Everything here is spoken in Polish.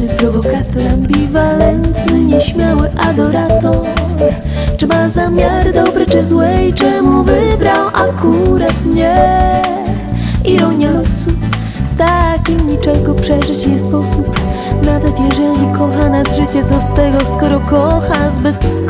Niegrzeczny prowokator, ambiwalentny, nieśmiały adorator. Czy ma zamiar dobry czy zły i czemu wybrał akurat mnie? Ironia losu, z takim niczego przeżyć nie sposób. Nawet jeżeli kocha nad życie, co z tego, skoro kocha zbyt